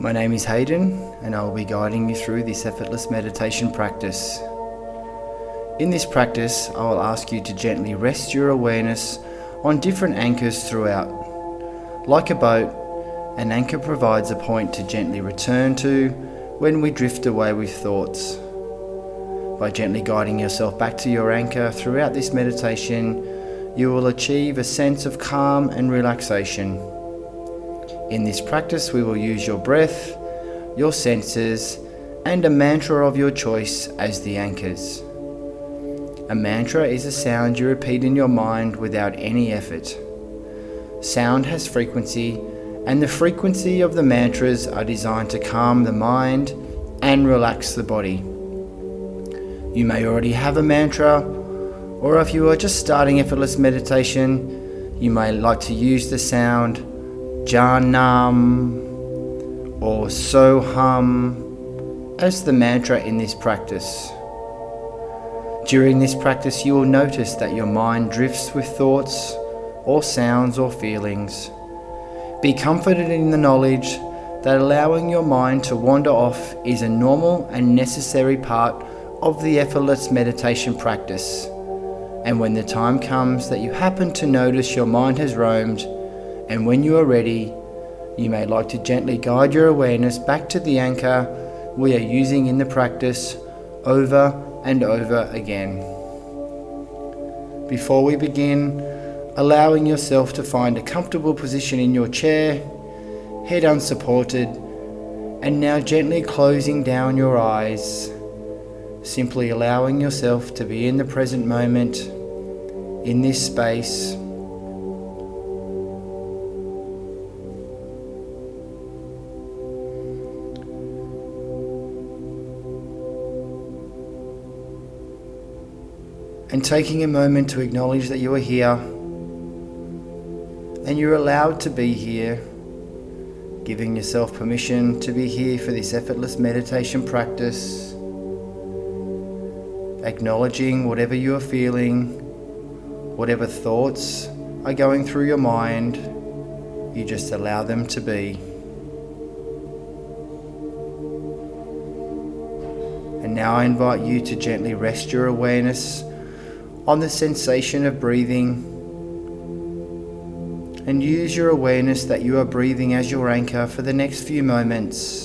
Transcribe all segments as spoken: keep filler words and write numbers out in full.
My name is Hayden, and I will be guiding you through this effortless meditation practice. In this practice, I will ask you to gently rest your awareness on different anchors throughout. Like a boat, an anchor provides a point to gently return to when we drift away with thoughts. By gently guiding yourself back to your anchor throughout this meditation, you will achieve a sense of calm and relaxation. In this practice, we will use your breath, your senses, and a mantra of your choice as the anchors. A mantra is a sound you repeat in your mind without any effort. Sound has frequency, and the frequency of the mantras are designed to calm the mind and relax the body. You may already have a mantra, or if you are just starting effortless meditation, you may like to use the sound Janam or Soham as the mantra in this practice. During this practice, you will notice that your mind drifts with thoughts or sounds or feelings. Be comforted in the knowledge that allowing your mind to wander off is a normal and necessary part of the effortless meditation practice. And when the time comes that you happen to notice your mind has roamed, and when you are ready, you may like to gently guide your awareness back to the anchor we are using in the practice over and over again. Before we begin, allowing yourself to find a comfortable position in your chair, head unsupported, and now gently closing down your eyes, simply allowing yourself to be in the present moment, in this space. And taking a moment to acknowledge that you are here and you're allowed to be here, giving yourself permission to be here for this effortless meditation practice, acknowledging whatever you are feeling, whatever thoughts are going through your mind, you just allow them to be. And now I invite you to gently rest your awareness on the sensation of breathing, and use your awareness that you are breathing as your anchor for the next few moments.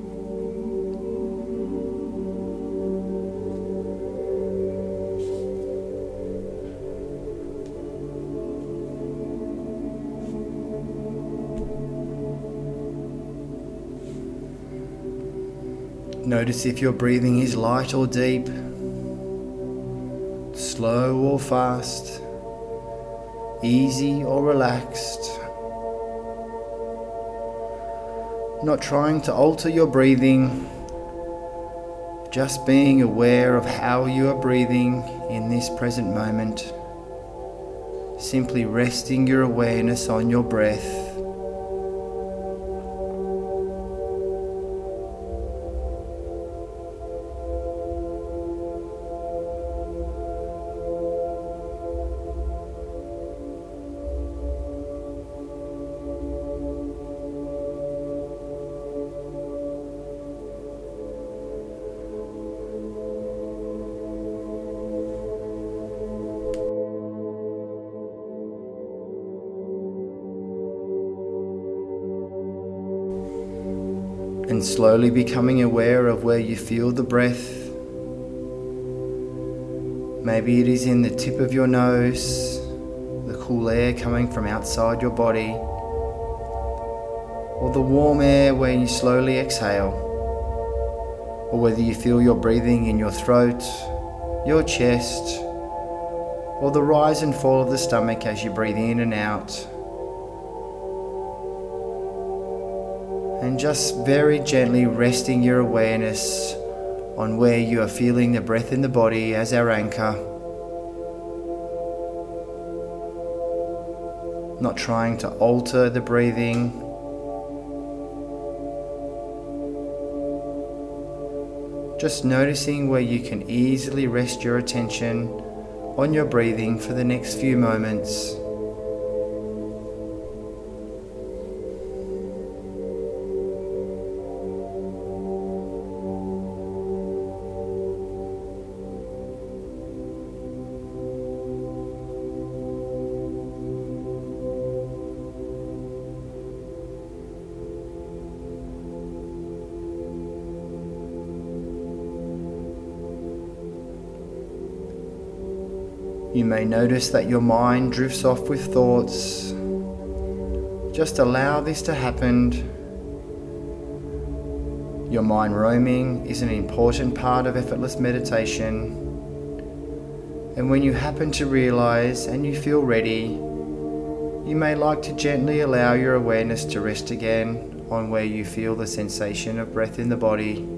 Notice if your breathing is light or deep, slow or fast, easy or relaxed. Not trying to alter your breathing, just being aware of how you are breathing in this present moment. Simply resting your awareness on your breath. And slowly becoming aware of where you feel the breath. Maybe it is in the tip of your nose, the cool air coming from outside your body, or the warm air when you slowly exhale, or whether you feel your breathing in your throat, your chest, or the rise and fall of the stomach as you breathe in and out. And just very gently resting your awareness on where you are feeling the breath in the body as our anchor. Not trying to alter the breathing. Just noticing where you can easily rest your attention on your breathing for the next few moments. You may notice that your mind drifts off with thoughts. Just allow this to happen. Your mind roaming is an important part of effortless meditation. And when you happen to realize and you feel ready, you may like to gently allow your awareness to rest again on where you feel the sensation of breath in the body.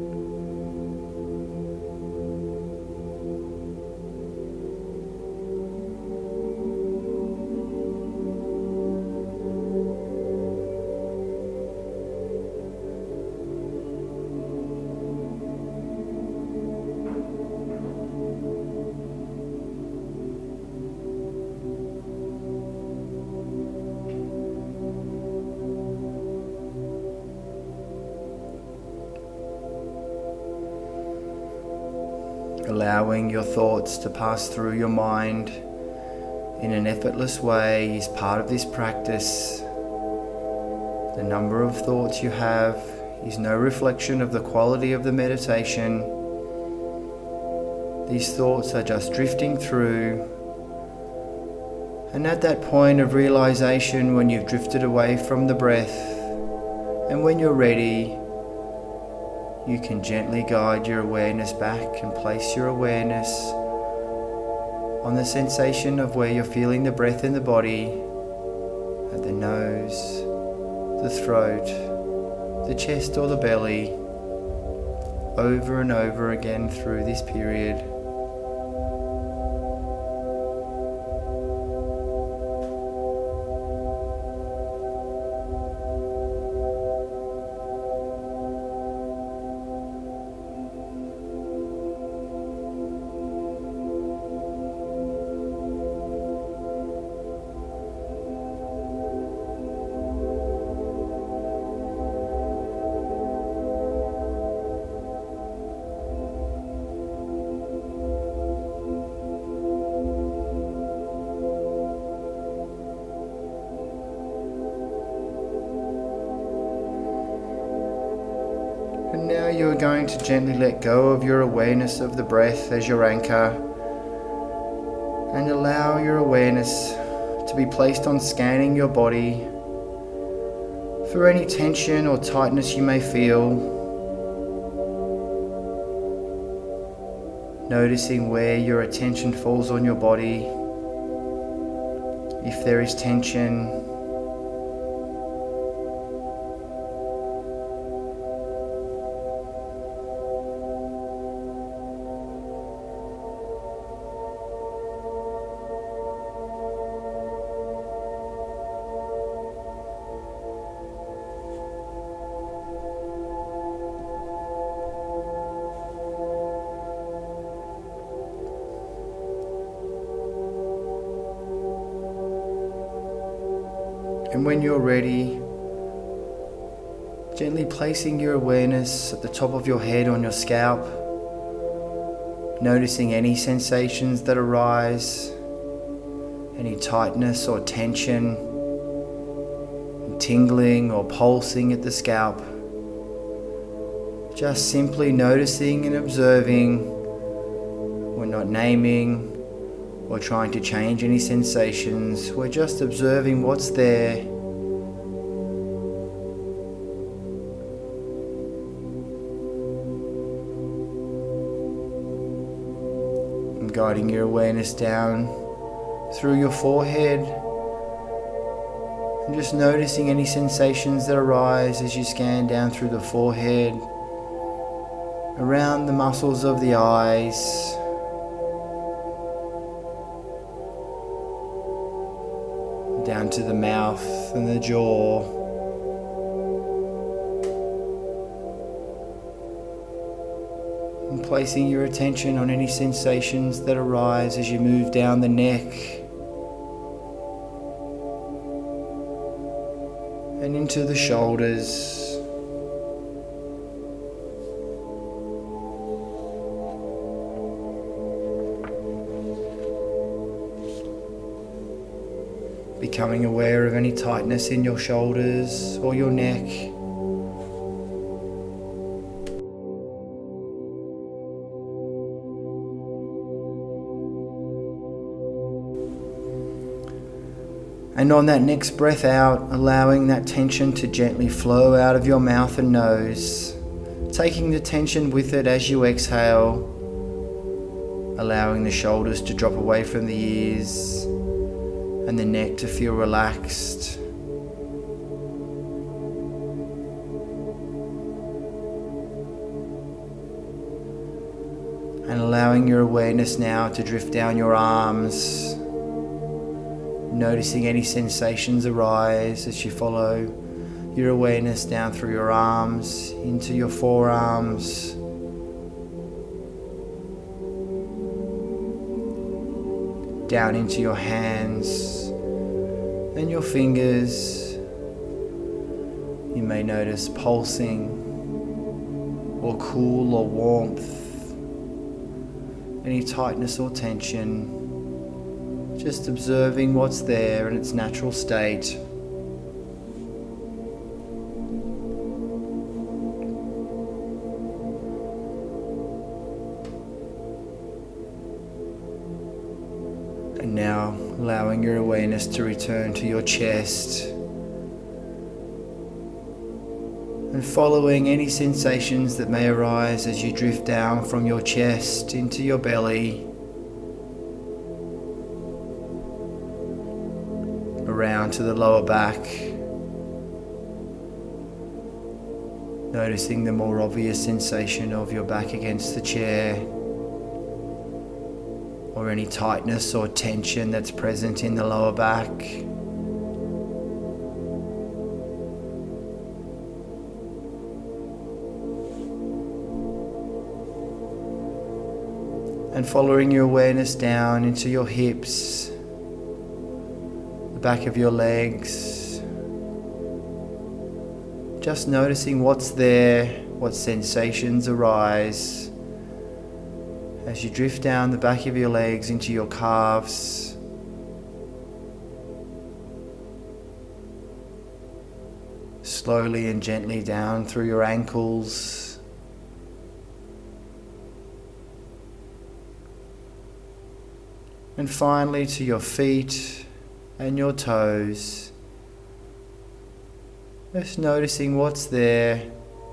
Allowing your thoughts to pass through your mind in an effortless way is part of this practice. The number of thoughts you have is no reflection of the quality of the meditation. These thoughts are just drifting through, and at that point of realization, when you've drifted away from the breath and when you're ready, you can gently guide your awareness back and place your awareness on the sensation of where you're feeling the breath in the body, at the nose, the throat, the chest or the belly, over and over again through this period. And now you are going to gently let go of your awareness of the breath as your anchor, and allow your awareness to be placed on scanning your body for any tension or tightness you may feel. Noticing where your attention falls on your body, if there is tension. And when you're ready, gently placing your awareness at the top of your head on your scalp, noticing any sensations that arise, any tightness or tension, tingling or pulsing at the scalp. Just simply noticing and observing. We're not naming or trying to change any sensations. We're just observing what's there. And guiding your awareness down through your forehead. And just noticing any sensations that arise as you scan down through the forehead, around the muscles of the eyes, down to the mouth and the jaw. And placing your attention on any sensations that arise as you move down the neck and into the shoulders. Becoming aware of any tightness in your shoulders or your neck. And on that next breath out, allowing that tension to gently flow out of your mouth and nose, taking the tension with it as you exhale, allowing the shoulders to drop away from the ears and the neck to feel relaxed. And allowing your awareness now to drift down your arms, noticing any sensations arise as you follow your awareness down through your arms, into your forearms, down into your hands and your fingers. You may notice pulsing or cool or warmth, any tightness or tension. Just observing what's there in its natural state. And now allowing your awareness to return to your chest and following any sensations that may arise as you drift down from your chest into your belly, around to the lower back, noticing the more obvious sensation of your back against the chair, or any tightness or tension that's present in the lower back. And following your awareness down into your hips, the back of your legs, just noticing what's there, what sensations arise as you drift down the back of your legs into your calves, slowly and gently down through your ankles, and finally to your feet and your toes. Just noticing what's there.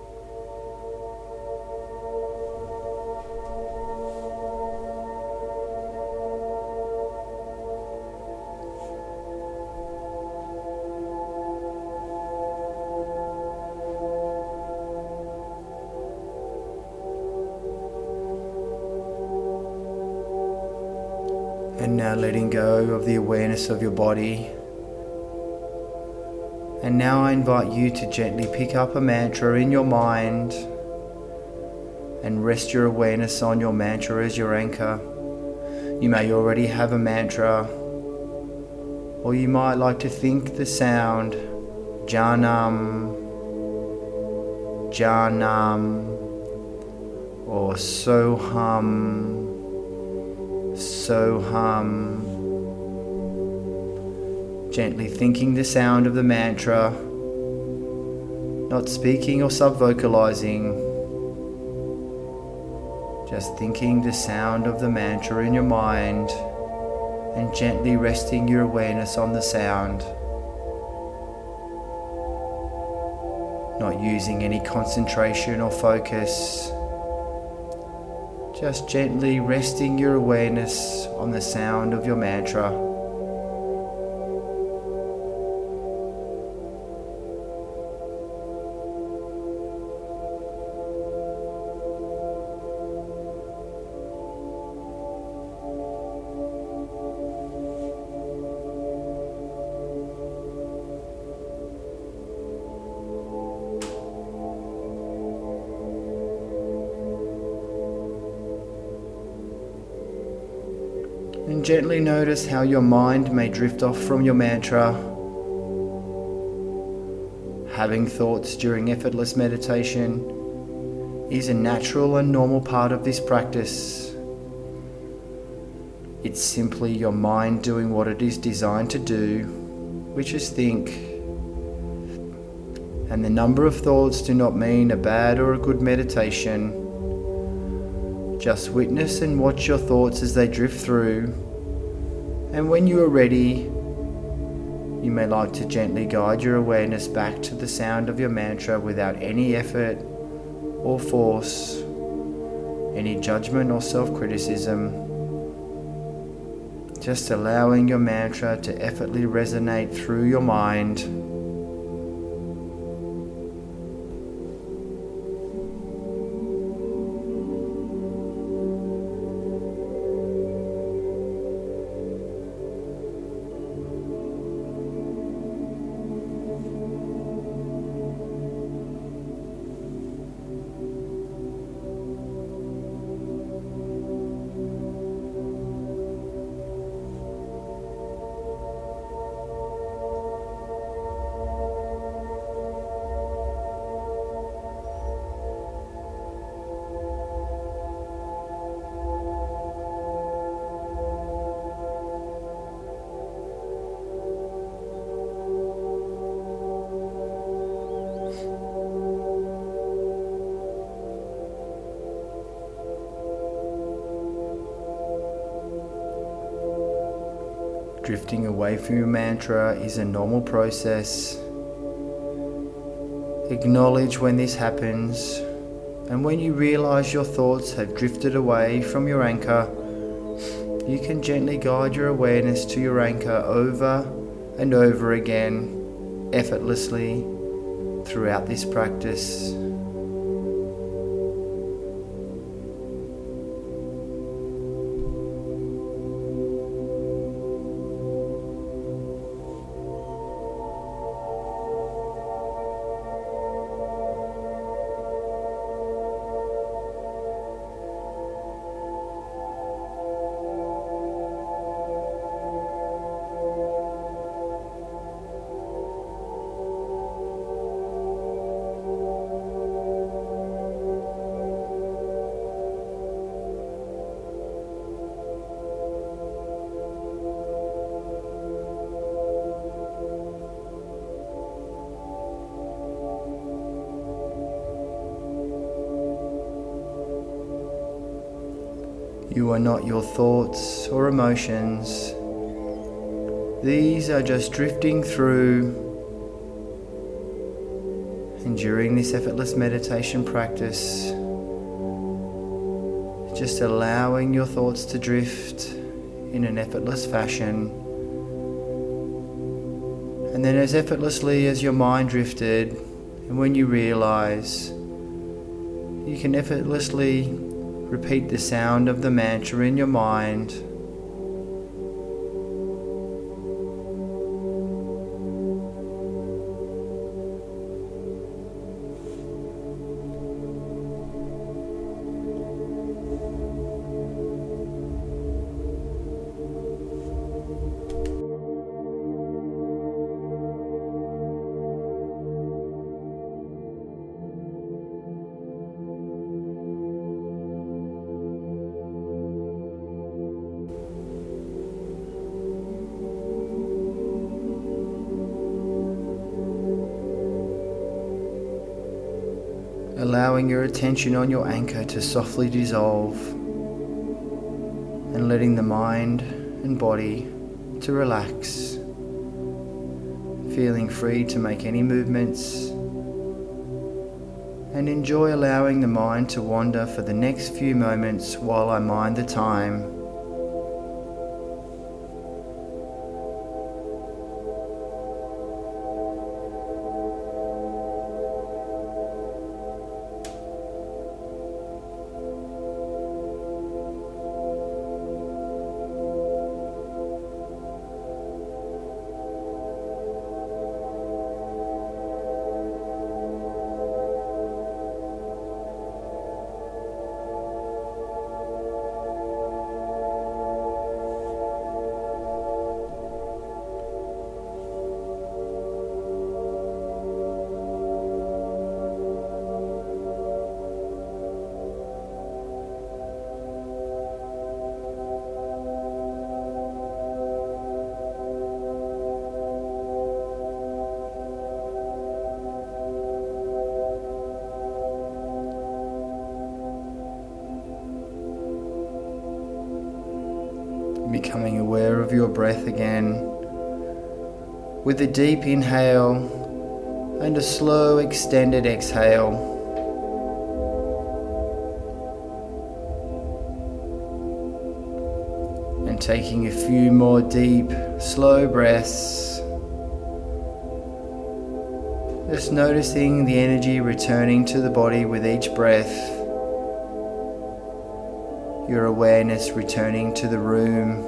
And now letting go of the awareness of your body. And now I invite you to gently pick up a mantra in your mind and rest your awareness on your mantra as your anchor. You may already have a mantra, or you might like to think the sound Janam, Janam, or Soham, Soham. Gently thinking the sound of the mantra, not speaking or sub-vocalizing, just thinking the sound of the mantra in your mind and gently resting your awareness on the sound, not using any concentration or focus, just gently resting your awareness on the sound of your mantra. And gently notice how your mind may drift off from your mantra. Having thoughts during effortless meditation is a natural and normal part of this practice. It's simply your mind doing what it is designed to do, which is think. And the number of thoughts do not mean a bad or a good meditation. Just witness and watch your thoughts as they drift through, and when you are ready, You may like to gently guide your awareness back to the sound of your mantra without any effort or force, any judgment or self-criticism. Just allowing your mantra to effortlessly resonate through your mind. Drifting away from your mantra is a normal process. Acknowledge when this happens, and when you realize your thoughts have drifted away from your anchor, you can gently guide your awareness to your anchor over and over again, effortlessly, throughout this practice. You are not your thoughts or emotions. These are just drifting through. And during this effortless meditation practice, just allowing your thoughts to drift in an effortless fashion. And then as effortlessly as your mind drifted, and when you realize, you can effortlessly repeat the sound of the mantra in your mind. Allowing your attention on your anchor to softly dissolve and letting the mind and body to relax, feeling free to make any movements, and enjoy allowing the mind to wander for the next few moments while I mind the time. Becoming aware of your breath again, with a deep inhale and a slow extended exhale. And taking a few more deep, slow breaths. Just noticing the energy returning to the body with each breath. Your awareness returning to the room.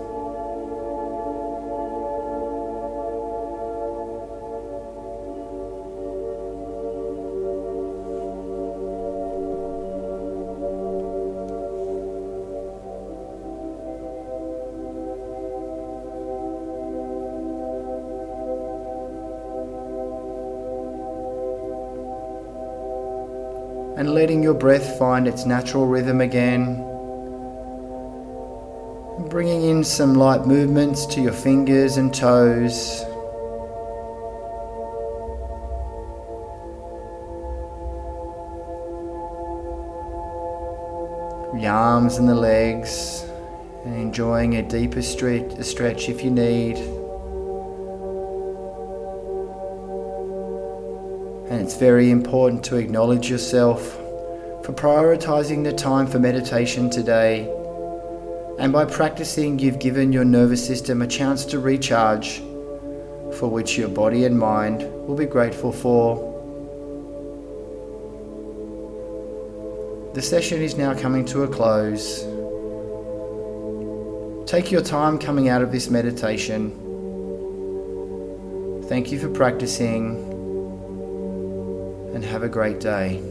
And letting your breath find its natural rhythm again. Bringing in some light movements to your fingers and toes. The arms and the legs, and enjoying a deeper stretch, a stretch if you need. And it's very important to acknowledge yourself for prioritizing the time for meditation today. And by practicing, you've given your nervous system a chance to recharge, for which your body and mind will be grateful for. The session is now coming to a close. Take your time coming out of this meditation. Thank you for practicing, and have a great day.